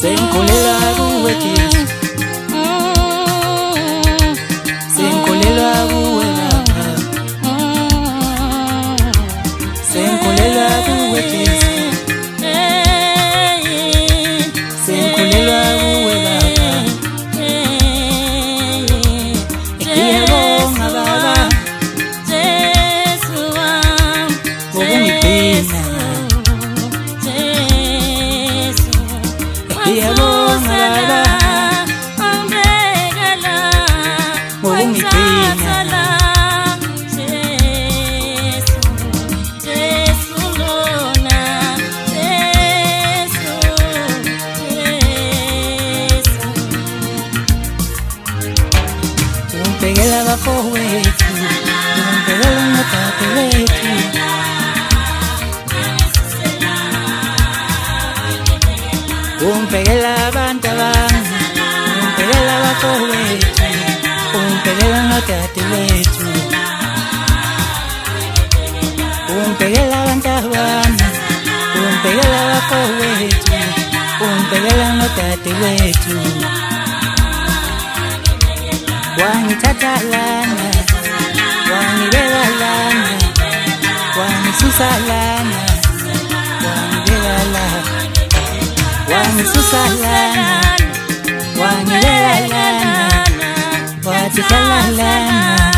Sengikholelwa kuwe Jesu, sengikholelwa kuwe Baba, sengikholelwa kuwe Jesu, sengikholelwa kuwe Baba. Ngiyabonga Baba Jesu wami, ngokungigcina, ngiyabonga Baba ngokungigcina, ungibhekela abafowethu, ungibhekela nodadewethu, ungibhekela abantu abami, ungibhekela abafowethu, ungibhekela nodadewethu, ungibhekela abantu abami, ungibhekela abafowethu, ungibhekela nodadewethu. Wangithatha lana, wangibeka lana, wangisusa lana, wangibeka lana, wangisusa lana, wangibeka lana, wathi hlala lana.